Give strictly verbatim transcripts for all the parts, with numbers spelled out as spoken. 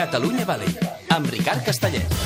Catalunya Valley, amb Ricard Castellet.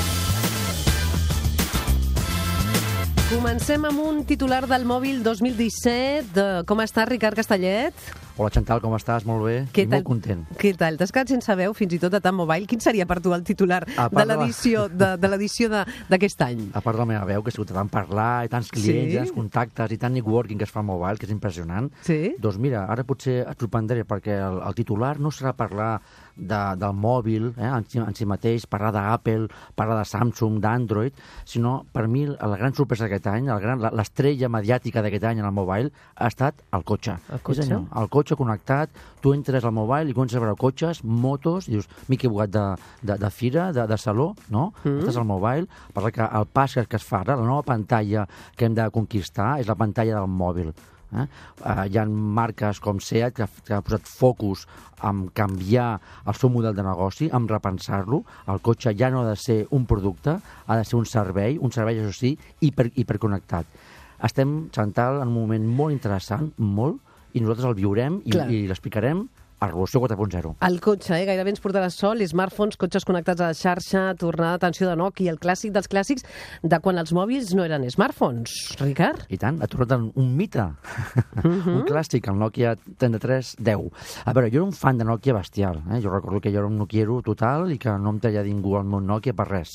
Comencem amb un titular del mòbil dos mil disset. Com està, Ricard Castellet? Hola, Chantal, com estàs? Molt bé. Què I molt content. Què tal? T'has quedat sense veu fins i tot de tant mobile? Quin seria per tu el titular de l'edició de, de l'edició d'aquest any? A part de la meva veu, que ha sigut tant parlar, i tants clients, Sí? i tants contactes, i tant networking que es fa al mobile, que és impressionant. Sí? Doncs mira, ara potser et sorprendré, perquè el, el titular no serà parlar de, del mòbil eh, en, si, en si mateix, parlar d'Apple, parlar de Samsung, d'Android, sinó, per mi, la gran sorpresa d'aquest any, el gran- l'estrella mediàtica d'aquest any en el mobile, ha estat el cotxe. El cotxe? És allò, el cotxe connectat, tu entres al mobile i comences a veure cotxes, motos, i dius, m'he equivocat de, de, de fira, de, de saló, no? Mm. Estàs al mobile, parla que el pas que es fa ara, la nova pantalla que hem de conquistar és la pantalla del mòbil. Eh? Uh, hi ha marques com Seat que, que ha posat focus en canviar el seu model de negoci, en repensar-lo. El cotxe ja no ha de ser un producte, ha de ser un servei, un servei, això sí, hiper, hiperconnectat. Estem, Chantal, en un moment molt interessant, molt, i nosaltres el viurem i, i l'explicarem a Revolució quatre punt zero. El cotxe, eh? Gairebé ens portarà sol, smartphones, cotxes connectats a la xarxa, tornada d'atenció de Nokia, el clàssic dels clàssics de quan els mòbils no eren smartphones. Ricard? I tant, ha tornat un mite, uh-huh. un clàssic, el Nokia trenta-tres deu. A veure, jo era un fan de Nokia bestial. Eh? Jo recordo que jo era un noquiero total i que no em treia ningú al meu Nokia per res.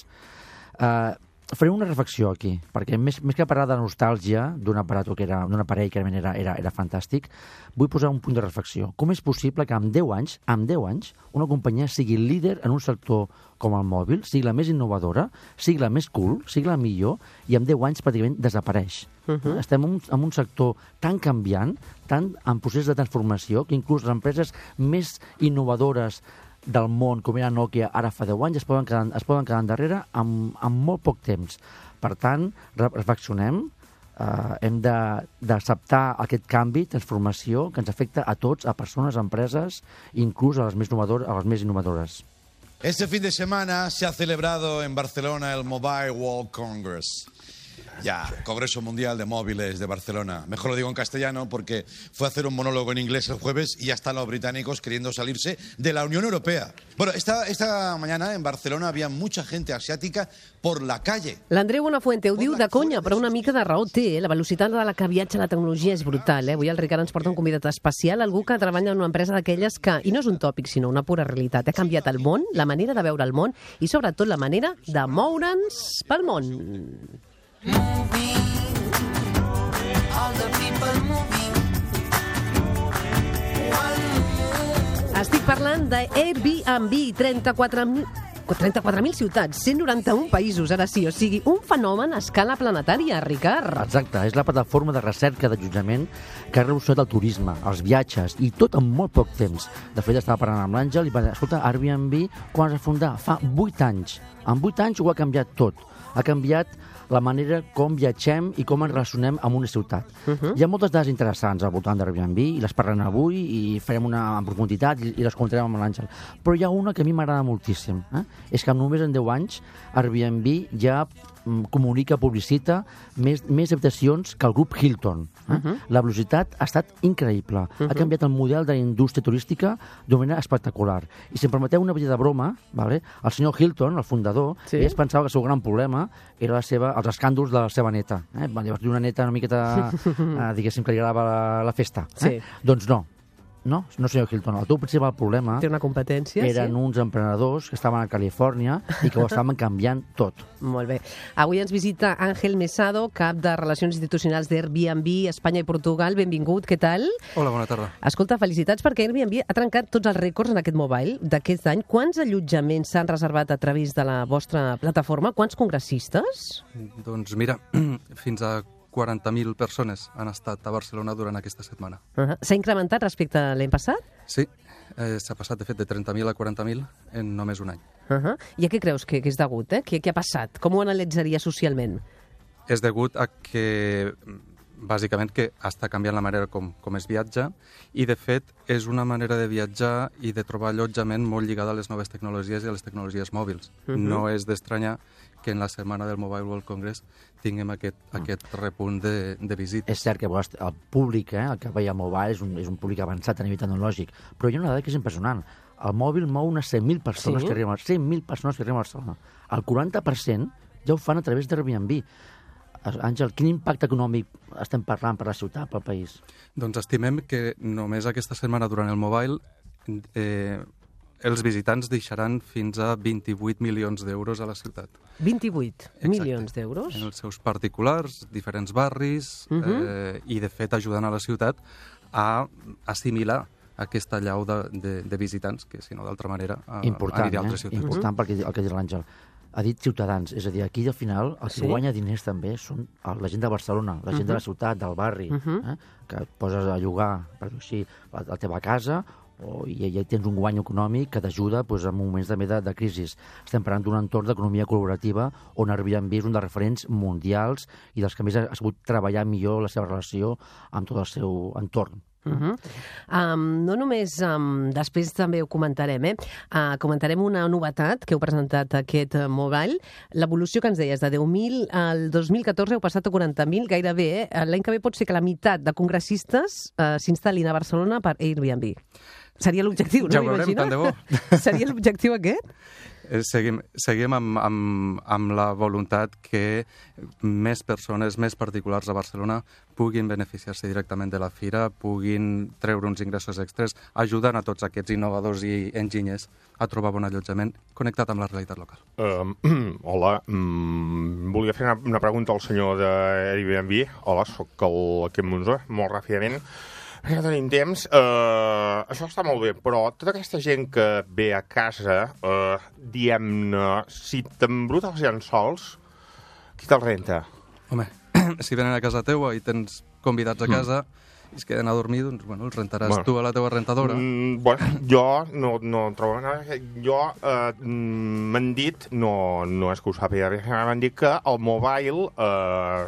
Uh, faré una reflexió aquí, perquè més, més que parlar de nostàlgia d'un aparato que era, d'un aparell que era, era, era fantàstic, vull posar un punt de reflexió. Com és possible que amb deu anys, amb deu anys, una companyia sigui líder en un sector com el mòbil, sigui la més innovadora, sigui la més cool, sigui la millor, i amb deu anys pràcticament desapareix. Uh-huh. Estem en un, en un sector tan canviant, tan en procés de transformació, que inclús les empreses més innovadores del món, com era Nokia, ara fa deu anys, es poden quedar, es poden quedar endarrere amb, amb molt poc temps. Per tant, reflexionem, eh, hem d'acceptar aquest canvi, transformació, que ens afecta a tots, a persones, a empreses, inclús a les més innovadores. A les més innovadores. Este fin de semana se ha celebrado en Barcelona el Mobile World Congress. Ya, Congreso Mundial de Móviles de Barcelona. Mejor lo digo en castellano porque fue a hacer un monólogo en inglés el jueves y ya están los británicos queriendo salirse de la Unión Europea. Bueno, esta, esta mañana en Barcelona había mucha gente asiática por la calle. L'Andreu Buenafuente ho diu de conya, però una mica de raó té. La velocitat a la que viatja la tecnologia és brutal. Eh? Avui el Ricard ens porta un convidat especial, algú que treballa en una empresa d'aquelles que, i no és un tòpic, sinó una pura realitat, ha canviat el món, la manera de veure el món i sobretot la manera de moure'ns pel món. Estic parlant d'Airbnb, trenta-quatre mil ciutats, cent noranta-un països, ara sí, o sigui, un fenomen a escala planetària, Ricard. Exacte, és la plataforma de recerca d'allotjament que ha revolucionat el turisme, els viatges, i tot en molt poc temps. De fet, estava parlant amb l'Àngel i va dir, escolta, Airbnb, quan es va fundar? Fa vuit anys. En vuit anys ho ha canviat tot. Ha canviat la manera com viatgem i com ens relacionem amb una ciutat. Uh-huh. Hi ha moltes dades interessants al voltant d'Airbnb i les parlem avui i farem una en profunditat i, i les comentarem amb l'Àngel. Però hi ha una que a mi m'agrada moltíssim. Eh? És que només en deu anys Airbnb ja mm, comunica, publicita més, més habitacions que el grup Hilton. Eh? Uh-huh. La velocitat ha estat increïble. Uh-huh. Ha canviat el model de la indústria turística d'una manera espectacular. I si em permeteu una petita broma, vale? El senyor Hilton, el fundador, sí? ell es pensava que el seu gran problema era la seva, els escàndols de la seva neta. Eh? Llavors, una neta una miqueta, eh, diguéssim, que li agradava la, la festa. Eh? Sí. Doncs no. No, no senyor Hilton. El teu principal problema Té una competència, eren sí? uns emprenedors que estaven a Califòrnia i que ho estaven canviant tot. Molt bé. Avui ens visita Ángel Mesado, cap de Relacions Institucionals d'Airbnb, Espanya i Portugal. Benvingut, què tal? Hola, bona tarda. Escolta, felicitats perquè Airbnb ha trencat tots els rècords en aquest mobile d'aquest any. Quants allotjaments s'han reservat a través de la vostra plataforma? Quants congressistes? Doncs mira, fins a quaranta mil persones han estat a Barcelona durant aquesta setmana. Uh-huh. S'ha incrementat respecte a l'any passat? Sí, eh, s'ha passat, de fet, de trenta mil a quaranta mil en només un any. Uh-huh. I a què creus que, que és degut? Eh? Què, què ha passat? Com ho analitzaria socialment? És degut a que, bàsicament, que està canviant la manera com, com es viatja i, de fet, és una manera de viatjar i de trobar allotjament molt lligada a les noves tecnologies i a les tecnologies mòbils. Uh-huh. No és d'estranyar que en la setmana del Mobile World Congress tinguem aquest, mm. aquest repunt de, de visita. És cert que el públic, eh, el que veia mobile, és un, és un públic avançat a nivell tecnològic, però hi ha una dada que és impressionant. el mòbil mou unes cent mil persones Sí. que arriben, cent mil persones que arriben a Barcelona. El quaranta per cent ja ho fan a través d'Airbnb. Àngel, quin impacte econòmic estem parlant per la ciutat, pel país? Doncs estimem que només aquesta setmana durant el Mobile eh, els visitants deixaran fins a vint-i-vuit milions d'euros a la ciutat. vint-i-vuit Exacte. milions d'euros? En els seus particulars, diferents barris, Uh -huh. eh, i de fet ajudant a la ciutat a assimilar aquesta llau de, de, de visitants, que si no d'altra manera a, Important, aniria a eh? altres ciutats. Important perquè el que diu l'Àngel. Ha dit ciutadans, és a dir, aquí al final el que Sí. guanya diners també són el- la gent de Barcelona, la gent de la ciutat, del barri, eh? que et poses a llogar, per dir-ho així, la, la teva casa, o, i ja tens un guany econòmic que t'ajuda doncs, en moments també de, de crisi. Estem parlant d'un entorn d'economia col·laborativa on Airbnb és un dels referents mundials i dels que més ha sabut treballar millor la seva relació amb tot el seu entorn. Uh -huh. um, no només, um, després també ho comentarem, eh? Uh, comentarem una novetat que heu presentat aquest uh, mobile, l'evolució que ens deies, de deu mil al dos mil catorze heu passat a quaranta mil, gairebé, eh? L'any que ve pot ser que la meitat de congressistes uh, s'instal·lin a Barcelona per Airbnb. Seria l'objectiu, no? Ja ho veurem, tant de bo. Seria l'objectiu aquest? Eh, Seguim, seguim amb, amb, amb la voluntat que més persones, més particulars a Barcelona puguin beneficiar-se directament de la fira, puguin treure uns ingressos extres, ajudant a tots aquests innovadors i enginyers a trobar bon allotjament connectat amb la realitat local. Uh, hola, um, volia fer una, una pregunta al senyor d'Airbnb. Hola, sóc el Quim Monzó, molt ràpidament. Ja tenim temps. Uh, això està molt bé, però tota aquesta gent que ve a casa, uh, diem-ne, si t'embruta els llençols, qui te'l renta? Home, si venen a casa teua i tens convidats a casa mm. i es queden a dormir, doncs bueno, els rentaràs Bueno. tu a la teva rentadora. Mm, bueno, jo no, no trobo nada. Jo eh, m'han dit, no, no és que ho sàpiga, m'han dit que el mobile eh,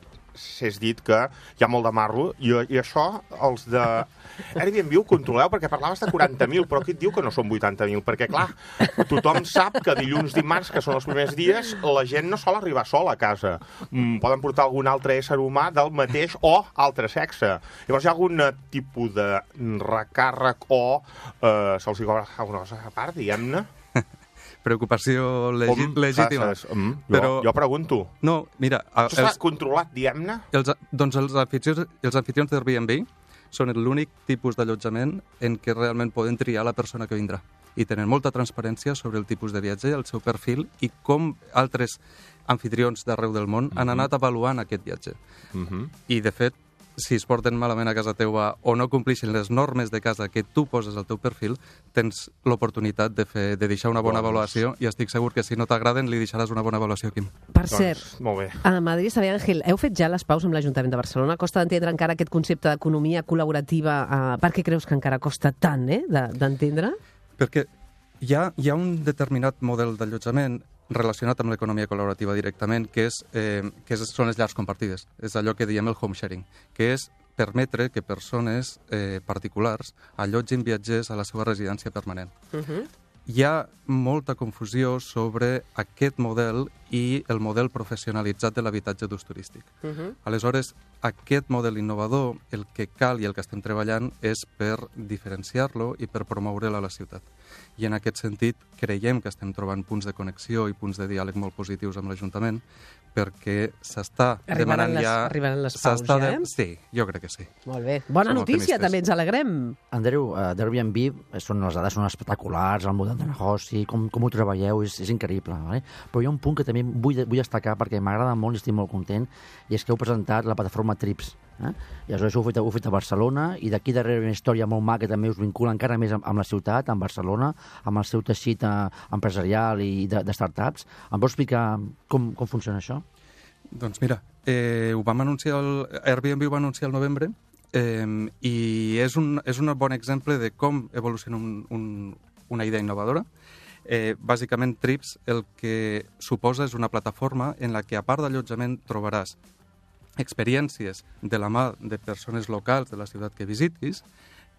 s'és dit que hi ha molt de marro i, i això els de Airbnb ho controleu perquè parlaves de quaranta mil, però aquí et diu que no són vuitanta mil, perquè clar, tothom sap que dilluns, dimarts, que són els primers dies, la gent no sol arribar sola a casa. Mm, poden portar algun altre ésser humà del mateix o altre sexe. Llavors hi ha algun tipus de recàrrec o eh, se'ls hi cobra alguna cosa a part, diguem-ne? Preocupació legi Com? legítima. Saps? Mm, jo, Però... jo pregunto. No, mira... a- Això està controlat, diguem-ne? Els, doncs els anfitrions, els anfitrions d'Airbnb són l'únic tipus d'allotjament en què realment poden triar la persona que vindrà. I tenen molta transparència sobre el tipus de viatge, el seu perfil i com altres anfitrions d'arreu del món han anat avaluant aquest viatge. Mhm. I, de fet, si es porten malament a casa teua o no complixen les normes de casa que tu poses al teu perfil, tens l'oportunitat de, fer, de deixar una bona Doncs- avaluació i estic segur que si no t'agraden li deixaràs una bona avaluació, Quim. Per cert, Doncs, molt bé. a Madrid, saber, Àngel, heu fet ja les paus amb l'Ajuntament de Barcelona? Costa d'entendre encara aquest concepte d'economia col·laborativa. Eh, per què creus que encara costa tant eh, de- d'entendre? Perquè hi ha, hi ha un determinat model d'allotjament relacionat amb l'economia col·laborativa directament, que, és, eh, que és, són les llars compartides. És allò que diem el home sharing, que és permetre que persones eh, particulars allotgin viatgers a la seva residència permanent. Uh -huh. Hi ha molta confusió sobre aquest model i el model professionalitzat de l'habitatge d'ús turístic. Uh -huh. Aleshores, aquest model innovador, el que cal i el que estem treballant és per diferenciar-lo i per promoure'l a la ciutat. I en aquest sentit creiem que estem trobant punts de connexió i punts de diàleg molt positius amb l'Ajuntament perquè s'està Arribaran demanant les- ja... arribaran les paus s'està ja, eh? Sí, jo crec que sí. Molt bé. Bona Som notícia, optimistes. també ens alegrem. Andreu, uh, d'Airbnb, eh, són, les dades són espectaculars, el model de negoci, com, com ho treballeu, és, és increïble. Vale? Però hi ha un punt que també vull, vull destacar perquè m'agrada molt i estic molt content, i és que heu presentat la plataforma Trips. Eh? I aleshores ho heu fet, ho heu fet a Barcelona, i d'aquí darrere una història molt maca que també us vincula encara més amb, amb la ciutat, amb Barcelona, amb el seu teixit eh, empresarial i de, de startups. Em vols explicar com, com funciona això? Doncs mira, eh, ho vam anunciar, el, Airbnb ho va anunciar al novembre eh, i és un, és un bon exemple de com evoluciona un, un, una idea innovadora. Eh, bàsicament, Trips el que suposa és una plataforma en la que, a part d'allotjament, trobaràs experiències de la mà de persones locals de la ciutat que visitis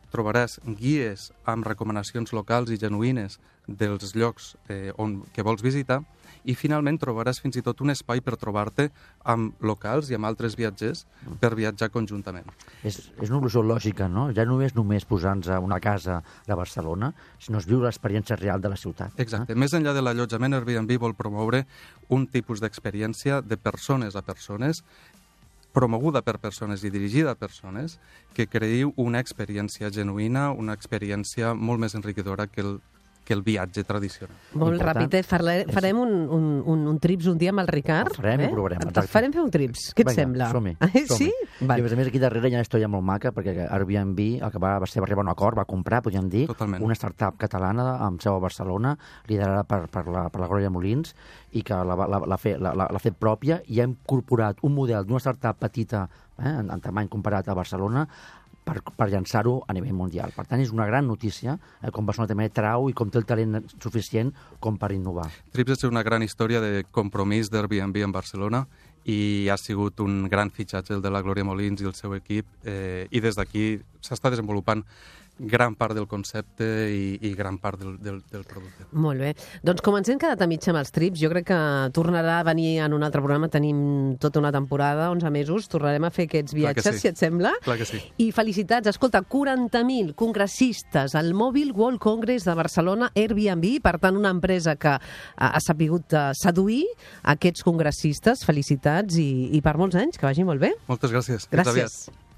trobaràs guies amb recomanacions locals i genuïnes dels llocs eh, on, que vols visitar, i finalment trobaràs fins i tot un espai per trobar-te amb locals i amb altres viatgers per viatjar conjuntament. És, és una evolució lògica, no? Ja no és només posar-nos a una casa de Barcelona, sinó es viu l'experiència real de la ciutat. Exacte. Eh? Més enllà de l'allotjament, Airbnb vol promoure un tipus d'experiència de persones a persones, promoguda per persones i dirigida a persones, que creï una experiència genuïna, una experiència molt més enriquidora que el que el viatge tradicional. Molt ràpid, eh? Farem un, un, un, un trips un dia amb el Ricard. El farem eh? i provarem. Exacte. Farem fer un trips. Què et Vinga, sembla? som-hi. Eh, som-hi. sí? I a més a més aquí darrere hi ha una història molt maca, perquè Airbnb el que va, va ser va arribar a un acord, va comprar, podríem dir, Totalment. una startup catalana amb seu a Barcelona, liderada per, per, la, per la Glòria Molins, i que l'ha fet, la, la, fet pròpia, i ha incorporat un model d'una startup petita, eh, en, en tamany comparat a Barcelona, per, per llançar-ho a nivell mundial. Per tant, és una gran notícia, eh, com Barcelona també trau i com té el talent suficient com per innovar. Trips és una gran història de compromís d'Airbnb en Barcelona i ha sigut un gran fitxatge el de la Glòria Molins i el seu equip, eh, i des d'aquí s'està desenvolupant gran part del concepte i, i gran part del, del, del producte. Molt bé. Doncs com ens hem quedat a mitja amb els trips, jo crec que tornarà a venir en un altre programa. Tenim tota una temporada, onze mesos, tornarem a fer aquests viatges, sí. si et sembla. Clar que sí. I felicitats. Escolta, quaranta mil congressistes al Mobile World Congress de Barcelona, Airbnb, per tant, una empresa que ha, ha sapigut seduir aquests congressistes. Felicitats i, i per molts anys, que vagi molt bé. Moltes gràcies. Gràcies.